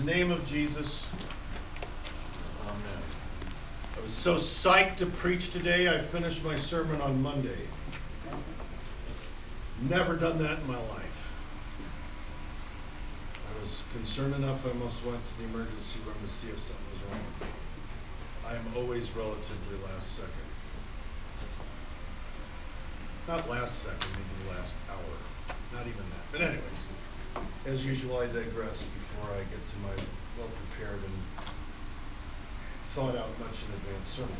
name of Jesus, amen. I was so psyched to preach today, I finished my sermon on Monday. Never done that in my life. I was concerned enough I almost went to the emergency room to see if something was wrong. I am always relatively last second. Not last second, maybe the last hour. Not even that. But anyways, as usual, I digress before I get to my well-prepared and thought-out much in advance sermon.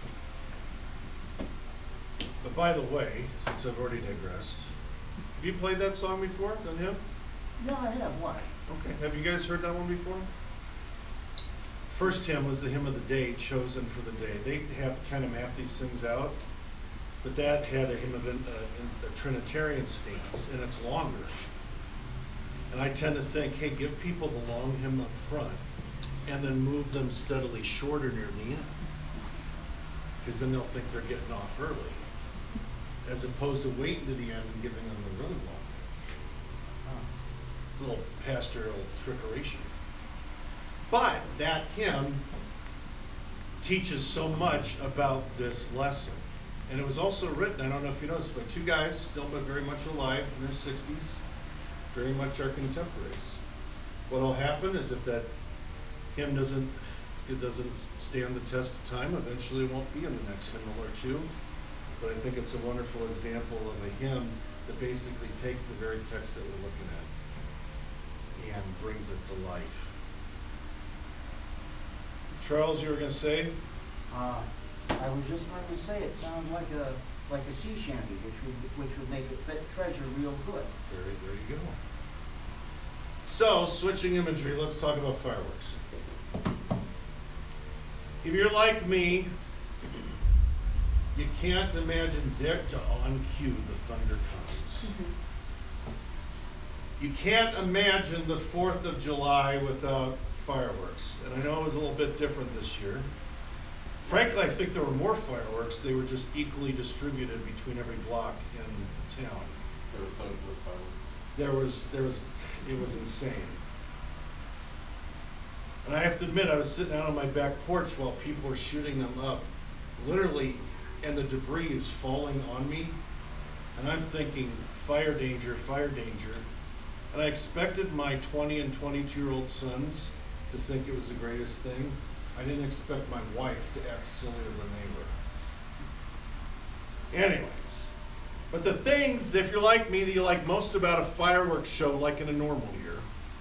But by the way, since I've already digressed, have you played that song before, done him? Yeah, I have. Why? Okay. Have you guys heard that one before? First hymn was the hymn of the day, chosen for the day. They have kind of mapped these things out, but that had a hymn of a Trinitarian stance, and it's longer. And I tend to think, hey, give people the long hymn up front, and then move them steadily shorter near the end, because then they'll think they're getting off early, as opposed to waiting to the end and giving them the really long. It's a little pastoral trickery. But that hymn teaches so much about this lesson. And it was also written, I don't know if you noticed, by two guys still but very much alive in their 60s, very much our contemporaries. What will happen is if that hymn doesn't stand the test of time, eventually it won't be in the next hymnal or two. But I think it's a wonderful example of a hymn that basically takes the very text that we're looking at and brings it to life. Charles, you were going to say? I was just going to say it sounds like a sea shanty, which would make it fit treasure real good. There you go. So, switching imagery, let's talk about fireworks. If you're like me, you can't imagine on cue the thunder comes. You can't imagine the 4th of July without fireworks. And I know it was a little bit different this year. Frankly, I think there were more fireworks. They were just equally distributed between every block in the town. There was so much fireworks. It was insane. And I have to admit, I was sitting out on my back porch while people were shooting them up, literally, and the debris is falling on me. And I'm thinking, fire danger, fire danger. And I expected my 20 and 22-year-old sons to think it was the greatest thing. I didn't expect my wife to act sillier than they were. Anyways, but the things, if you're like me, that you like most about a fireworks show, like in a normal year,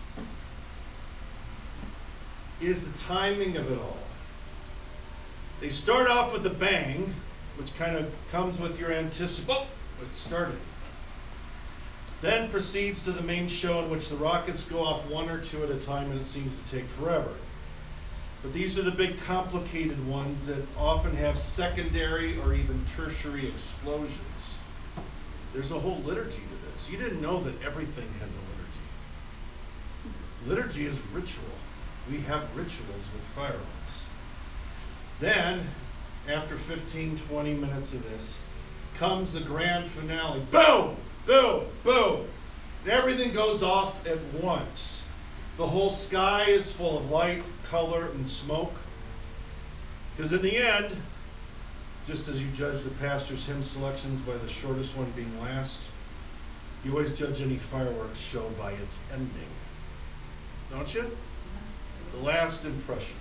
is the timing of it all. They start off with a bang, which kind of comes with your anticipation. Oh, it started. Then proceeds to the main show in which the rockets go off one or two at a time, and it seems to take forever. But these are the big complicated ones that often have secondary or even tertiary explosions. There's a whole liturgy to this. You didn't know that everything has a liturgy. Liturgy is ritual. We have rituals with fireworks. Then, after 15, 20 minutes of this, comes the grand finale. Boom! Boom! Boom! And everything goes off at once. The whole sky is full of light, color, and smoke. Because in the end, just as you judge the pastor's hymn selections by the shortest one being last, you always judge any fireworks show by its ending. Don't you? The last impression.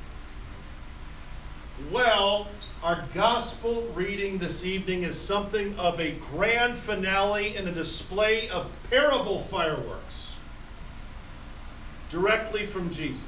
Well, our gospel reading this evening is something of a grand finale and a display of parable fireworks directly from Jesus.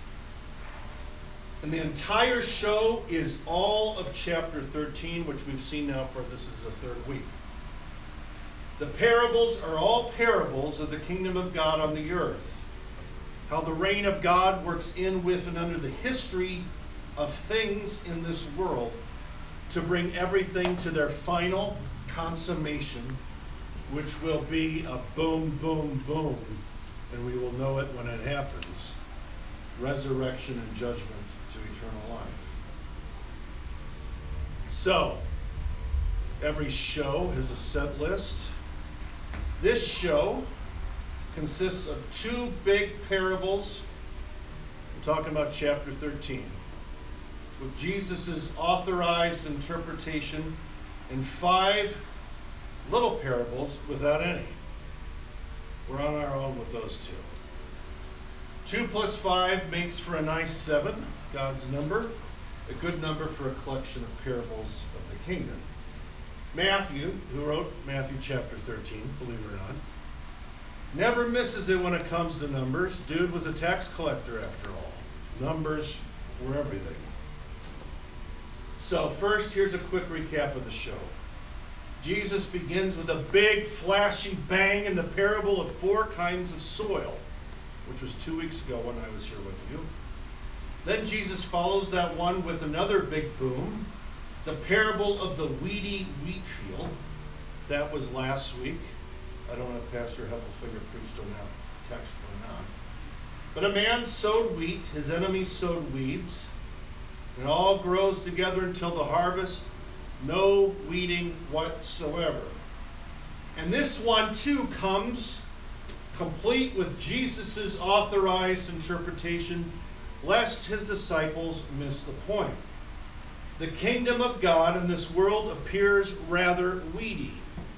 And the entire show is all of chapter 13, which we've seen now for this is the third week. The parables are all parables of the kingdom of God on the earth. How the reign of God works in, with, and under the history of things in this world to bring everything to their final consummation, which will be a boom, boom, boom, and we will know it when it happens. Resurrection and judgment to eternal life. So, every show has a set list. This show consists of two big parables We're talking about chapter 13. With Jesus' authorized interpretation in 5 little parables without any. We're on our own with those 2. 2 plus 5 makes for a nice 7, God's number. A good number for a collection of parables of the kingdom. Matthew, who wrote Matthew chapter 13, believe it or not, never misses it when it comes to numbers. Dude was a tax collector after all. Numbers were everything. So first, here's a quick recap of the show. Jesus begins with a big, flashy bang in the parable of 4 kinds of soil, which was 2 weeks ago when I was here with you. Then Jesus follows that one with another big boom, the parable of the weedy wheat field. That was last week. I don't know if Pastor Heffelfinger preached on that text or not. But a man sowed wheat, his enemies sowed weeds. It all grows together until the harvest, no weeding whatsoever. And this one too comes complete with Jesus' authorized interpretation, lest his disciples miss the point. The kingdom of God in this world appears rather weedy,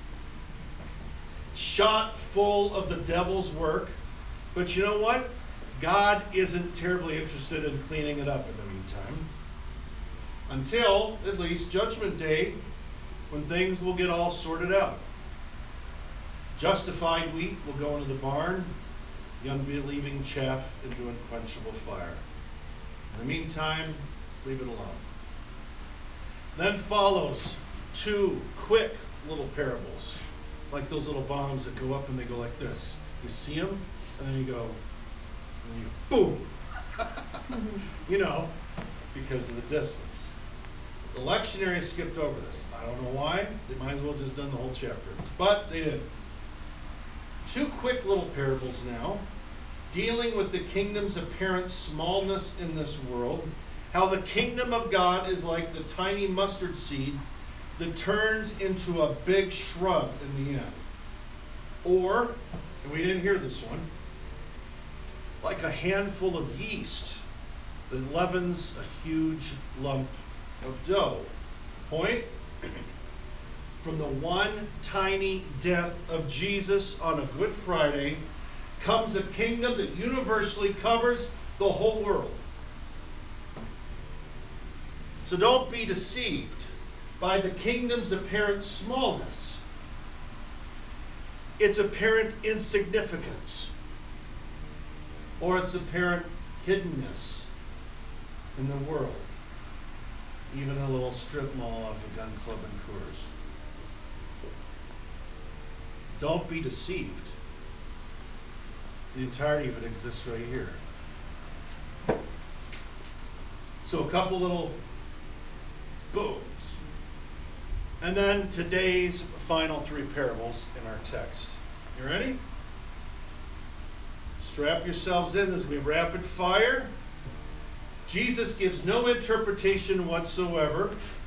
shot full of the devil's work. But you know what? God isn't terribly interested in cleaning it up in the meantime. Until, at least, Judgment Day, when things will get all sorted out. Justified wheat will go into the barn, the unbelieving chaff into unquenchable fire. In the meantime, leave it alone. Then follows 2 quick little parables, like those little bombs that go up and they go like this. You see them, and then you go, and then you boom. You know, because of the distance. The lectionary skipped over this. I don't know why. They might as well have just done the whole chapter. But they didn't. 2 quick little parables now, dealing with the kingdom's apparent smallness in this world, how the kingdom of God is like the tiny mustard seed that turns into a big shrub in the end. Or, and we didn't hear this one, like a handful of yeast that leavens a huge lump of dough. Point? From the one tiny death of Jesus on a Good Friday comes a kingdom that universally covers the whole world. So don't be deceived by the kingdom's apparent smallness, its apparent insignificance, or its apparent hiddenness in the world. Even a little strip mall off a gun club in Coors. Don't be deceived. The entirety of it exists right here. So a couple little booms. And then today's final 3 parables in our text. You ready? Strap yourselves in. This is going to be rapid fire. Jesus gives no interpretation whatsoever.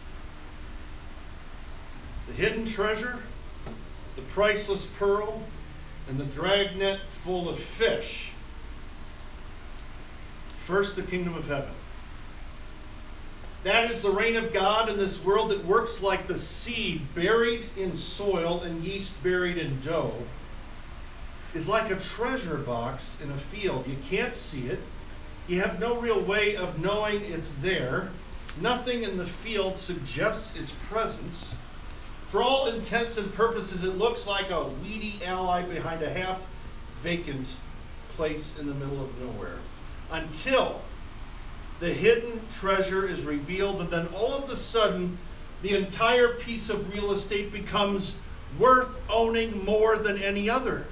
The hidden treasure, the priceless pearl, and the dragnet full of fish. First, the kingdom of heaven. That is the reign of God in this world that works like the seed buried in soil and yeast buried in dough. Is like a treasure box in a field. You can't see it. You have no real way of knowing it's there. Nothing in the field suggests its presence. For all intents and purposes, it looks like a weedy ally behind a half-vacant place in the middle of nowhere. Until the hidden treasure is revealed, and then all of a sudden, the entire piece of real estate becomes worth owning more than any other.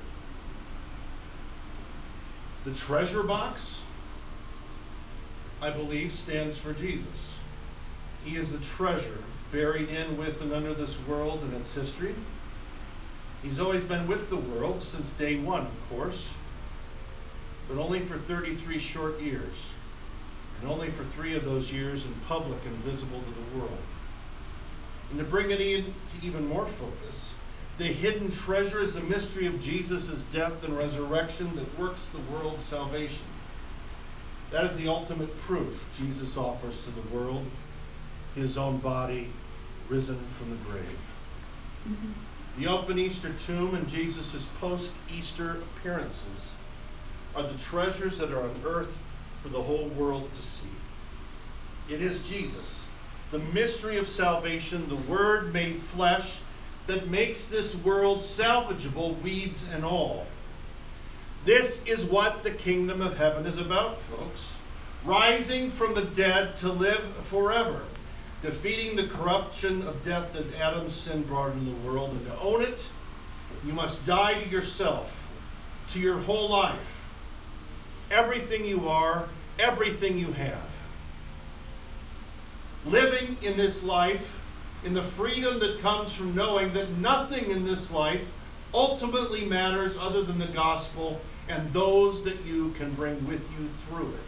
The treasure box, I believe, stands for Jesus. He is the treasure buried in, with, and under this world and its history. He's always been with the world since day one, of course, but only for 33 short years, and only for 3 of those years in public and visible to the world. And to bring it into even more focus, the hidden treasure is the mystery of Jesus' death and resurrection that works the world's salvation. That is the ultimate proof Jesus offers to the world, his own body risen from the grave. The open Easter tomb and Jesus' post-Easter appearances are the treasures that are unearthed for the whole world to see. It is Jesus, the mystery of salvation, the Word made flesh, that makes this world salvageable, weeds and all. This is what the kingdom of heaven is about, folks. Rising from the dead to live forever. Defeating the corruption of death that Adam's sin brought into the world. And to own it, you must die to yourself, to your whole life. Everything you are, everything you have. Living in this life in the freedom that comes from knowing that nothing in this life ultimately matters other than the gospel and those that you can bring with you through it.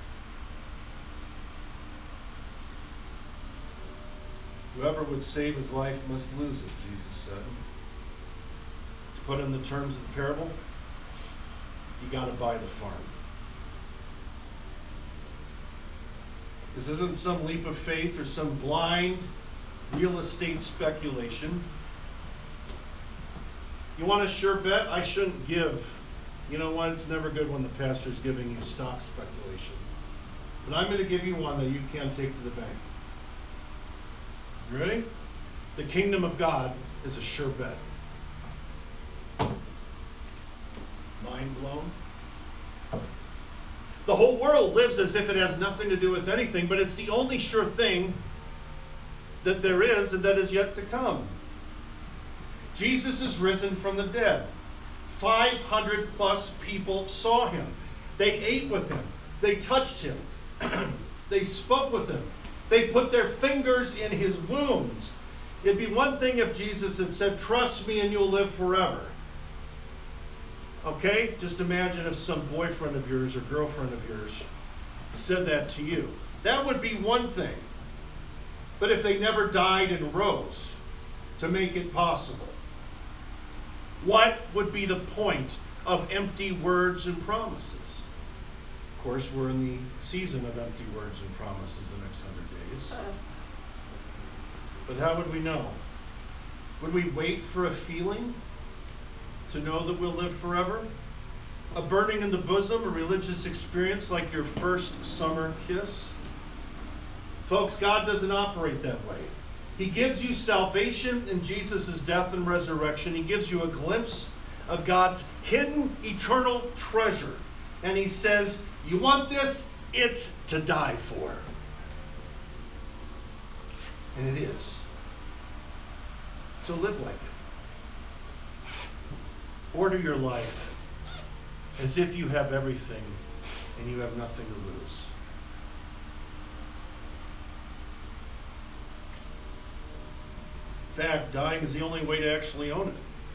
Whoever would save his life must lose it, Jesus said. To put in the terms of the parable, you got to buy the farm. This isn't some leap of faith or some blind real estate speculation. You want a sure bet? I shouldn't give. You know what? It's never good when the pastor's giving you stock speculation. But I'm going to give you one that you can't take to the bank. You ready? The kingdom of God is a sure bet. Mind blown? The whole world lives as if it has nothing to do with anything, but it's the only sure thing that there is and that is yet to come. Jesus is risen from the dead. 500 plus people saw him. They ate with him. They touched him. They spoke with him. They put their fingers in his wounds. It'd be one thing if Jesus had said, "Trust me and you'll live forever." Okay? Just imagine if some boyfriend of yours or girlfriend of yours said that to you. That would be one thing. But if they never died and rose to make it possible, what would be the point of empty words and promises? Of course, we're in the season of empty words and promises the next 100 days. But how would we know? Would we wait for a feeling to know that we'll live forever? A burning in the bosom, a religious experience like your first summer kiss? Folks, God doesn't operate that way. He gives you salvation in Jesus' death and resurrection. He gives you a glimpse of God's hidden eternal treasure. And he says, you want this? It's to die for. And it is. So live like it. Order your life as if you have everything and you have nothing to lose. In fact, dying is the only way to actually own it.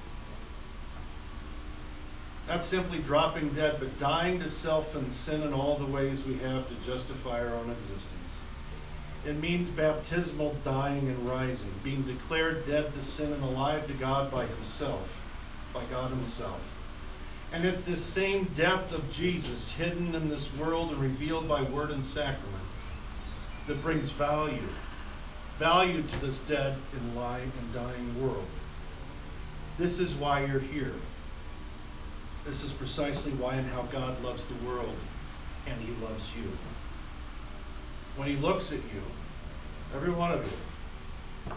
Not simply dropping dead, but dying to self and sin in all the ways we have to justify our own existence. It means baptismal dying and rising, being declared dead to sin and alive to God by himself, by God himself. And it's this same death of Jesus, hidden in this world and revealed by word and sacrament, that brings value to this dead and lying and dying world. This is why you're here. This is precisely why and how God loves the world, and he loves you. When he looks at you, every one of you,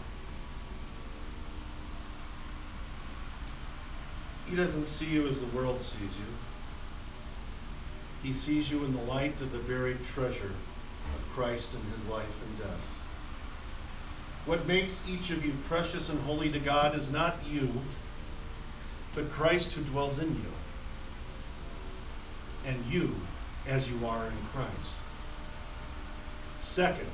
he doesn't see you as the world sees you. He sees you in the light of the buried treasure of Christ and his life and death. What makes each of you precious and holy to God is not you, but Christ who dwells in you, and you as you are in Christ. Second,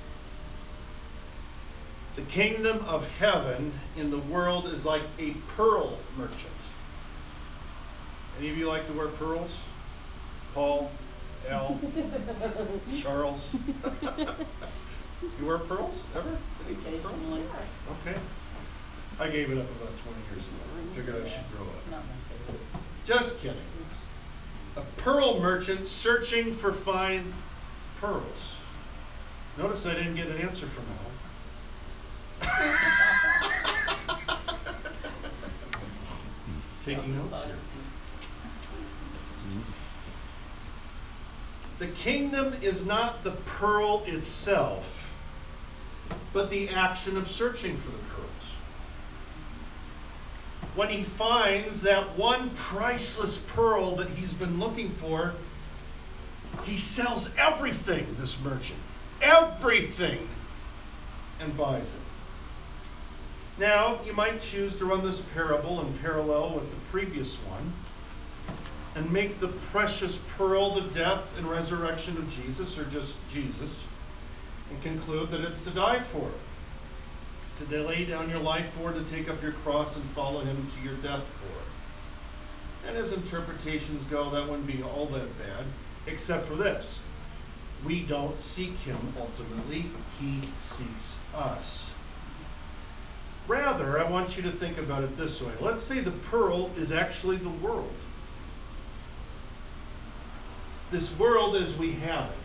the kingdom of heaven in the world is like a pearl merchant. Any of you like to wear pearls? Paul, Al, Charles? You wear pearls? Ever? Any pearls? Okay. I gave it up about 20 years ago. I figured I should grow up. Just kidding. A pearl merchant searching for fine pearls. Notice I didn't get an answer from Al. Taking notes here. The kingdom is not the pearl itself, but the action of searching for the pearls. When he finds that one priceless pearl that he's been looking for, he sells everything, this merchant. Everything. And buys it. Now, you might choose to run this parable in parallel with the previous one and make the precious pearl the death and resurrection of Jesus, or just Jesus, and conclude that it's to die for, to lay down your life for, to take up your cross and follow him to your death for. And as interpretations go, that wouldn't be all that bad, except for this. We don't seek him ultimately, he seeks us. Rather, I want you to think about it this way. Let's say the pearl is actually the world. This world as we have it.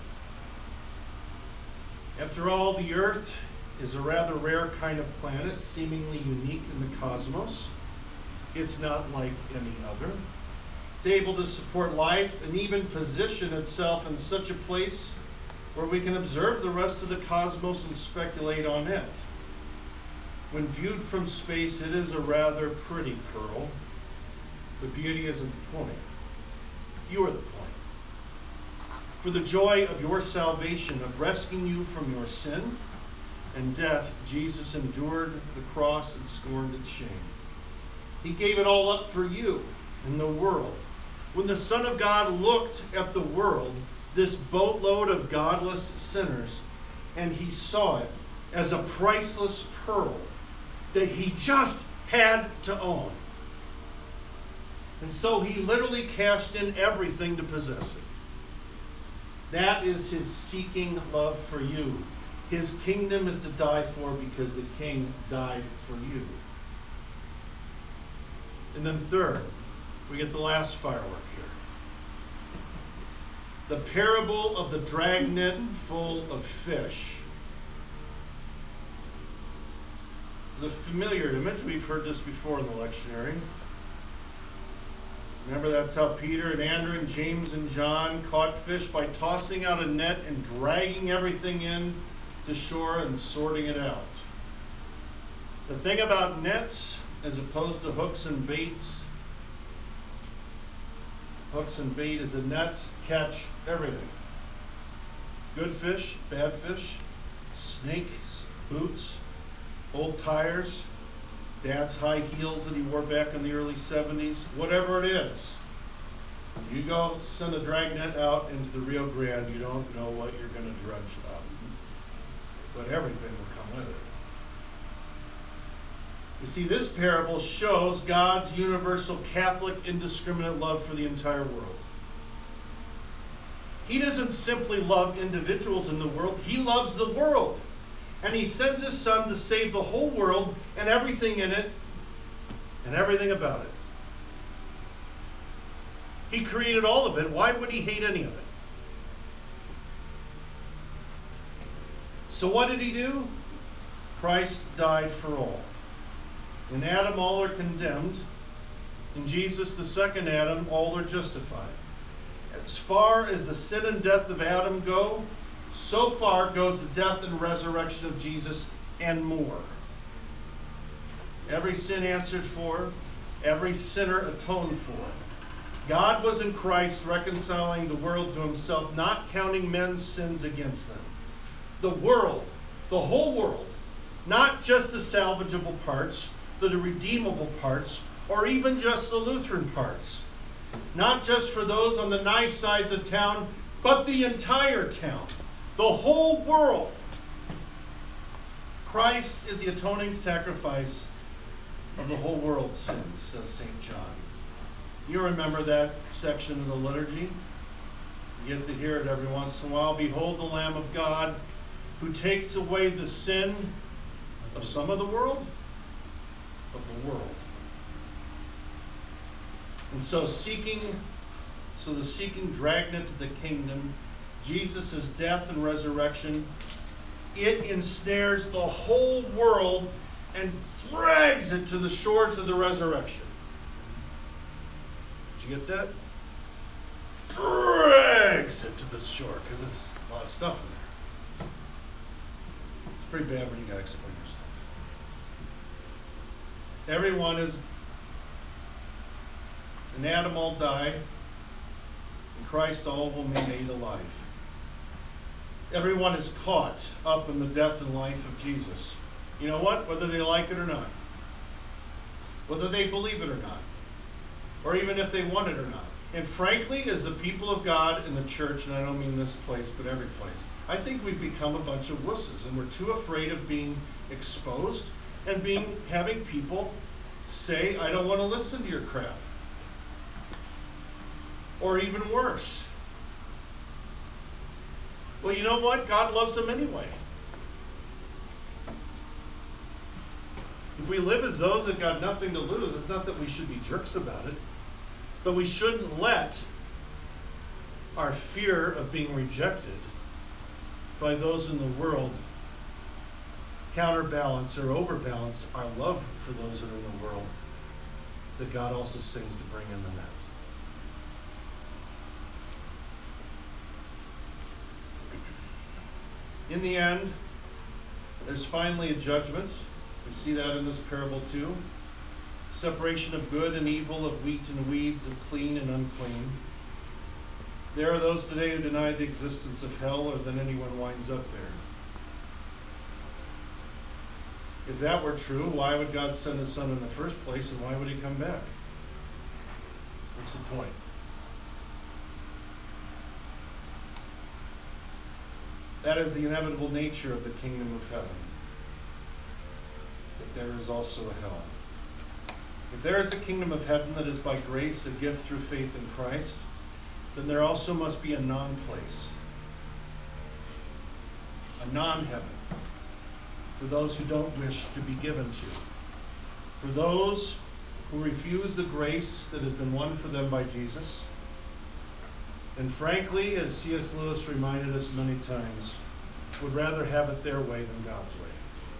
After all, the earth is a rather rare kind of planet, seemingly unique in the cosmos. It's not like any other. It's able to support life and even position itself in such a place where we can observe the rest of the cosmos and speculate on it. When viewed from space, it is a rather pretty pearl, but beauty isn't the point. You are the point. For the joy of your salvation, of rescuing you from your sin and death, Jesus endured the cross and scorned its shame. He gave it all up for you and the world. When the Son of God looked at the world, this boatload of godless sinners, and he saw it as a priceless pearl that he just had to own. And so he literally cashed in everything to possess it. That is his seeking love for you. His kingdom is to die for because the king died for you. And then third, we get the last firework here. The parable of the dragnet full of fish. It's a familiar image. We've heard this before in the lectionary. Remember, that's how Peter and Andrew and James and John caught fish, by tossing out a net and dragging everything in to shore and sorting it out. The thing about nets, as opposed to hooks and baits, hooks and bait is that nets catch everything. Good fish, bad fish, snakes, boots, old tires, Dad's high heels that he wore back in the early 70s, whatever it is. You go send a dragnet out into the Rio Grande, you don't know what you're going to dredge up. But everything will come with it. You see, this parable shows God's universal Catholic indiscriminate love for the entire world. He doesn't simply love individuals in the world, he loves the world. And he sends his Son to save the whole world and everything in it and everything about it. He created all of it. Why would he hate any of it? So what did he do? Christ died for all. In Adam, all are condemned. In Jesus, the second Adam, all are justified. As far as the sin and death of Adam go, so far goes the death and resurrection of Jesus, and more. Every sin answered for, every sinner atoned for. God was in Christ reconciling the world to himself, not counting men's sins against them. The world, the whole world, not just the salvageable parts, the redeemable parts, or even just the Lutheran parts. Not just for those on the nice sides of town, but the entire town. The whole world. Christ is the atoning sacrifice of the whole world's sins, says St. John. You remember that section of the liturgy? You get to hear it every once in a while. Behold the Lamb of God, who takes away the sin of some of the world, of the world. And so seeking So the seeking dragnet to the kingdom, Jesus' death and resurrection, it ensnares the whole world and drags it to the shores of the resurrection. Did you get that? Drags it to the shore, because there's a lot of stuff in there. It's pretty bad when you got to explain your stuff. Everyone is, in Adam all die, in Christ all will be made alive. Everyone is caught up in the death and life of Jesus. You know what? Whether they like it or not. Whether they believe it or not. Or even if they want it or not. And frankly, as the people of God in the church, and I don't mean this place, but every place, I think we've become a bunch of wusses, and we're too afraid of being exposed and having people say, I don't want to listen to your crap. Or even worse. Well, you know what? God loves them anyway. If we live as those that got nothing to lose, it's not that we should be jerks about it, but we shouldn't let our fear of being rejected by those in the world counterbalance or overbalance our love for those that are in the world that God also sings to bring in the net. In the end, there's finally a judgment. We see that in this parable too. Separation of good and evil, of wheat and weeds, of clean and unclean. There are those today who deny the existence of hell, or that anyone winds up there. If that were true, why would God send His Son in the first place, and why would He come back? What's the point? That is the inevitable nature of the kingdom of heaven. But there is also a hell. If there is a kingdom of heaven that is by grace, a gift through faith in Christ, then there also must be a non-place, a non-heaven, for those who don't wish to be given to, for those who refuse the grace that has been won for them by Jesus. And frankly, as C.S. Lewis reminded us many times, would rather have it their way than God's way.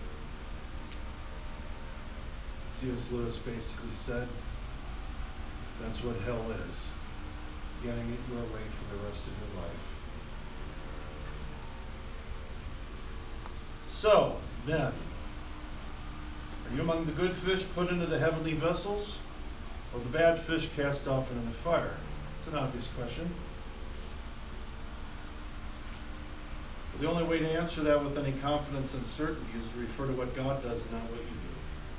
C.S. Lewis basically said, that's what hell is. Getting it your way for the rest of your life. So, then, are you among the good fish put into the heavenly vessels, or the bad fish cast off into the fire? It's an obvious question. The only way to answer that with any confidence and certainty is to refer to what God does and not what you do.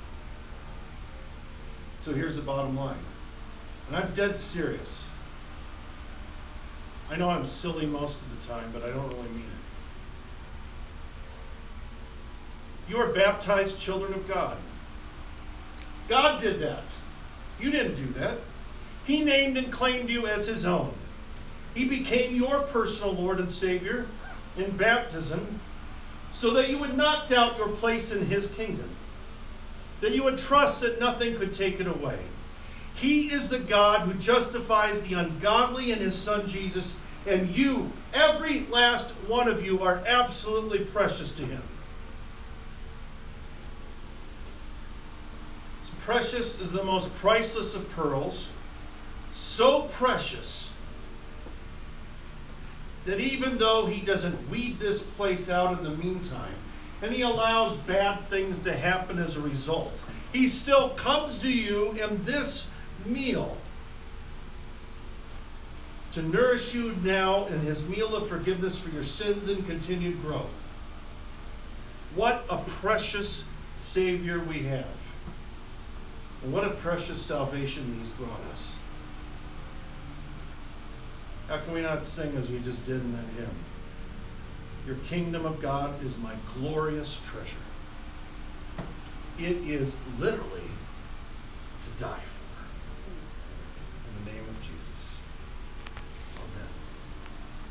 So here's the bottom line. And I'm dead serious. I know I'm silly most of the time, but I don't really mean it. You are baptized children of God. God did that. You didn't do that. He named and claimed you as His own. He became your personal Lord and Savior in baptism so that you would not doubt your place in His kingdom, that you would trust that nothing could take it away. He is the God who justifies the ungodly in His Son Jesus, and you, every last one of you, are absolutely precious to Him. As precious as the most priceless of pearls, so precious that even though He doesn't weed this place out in the meantime, and He allows bad things to happen as a result, He still comes to you in this meal to nourish you now in His meal of forgiveness for your sins and continued growth. What a precious Savior we have. And what a precious salvation He's brought us. How can we not sing as we just did in that hymn? Your kingdom of God is my glorious treasure. It is literally to die for.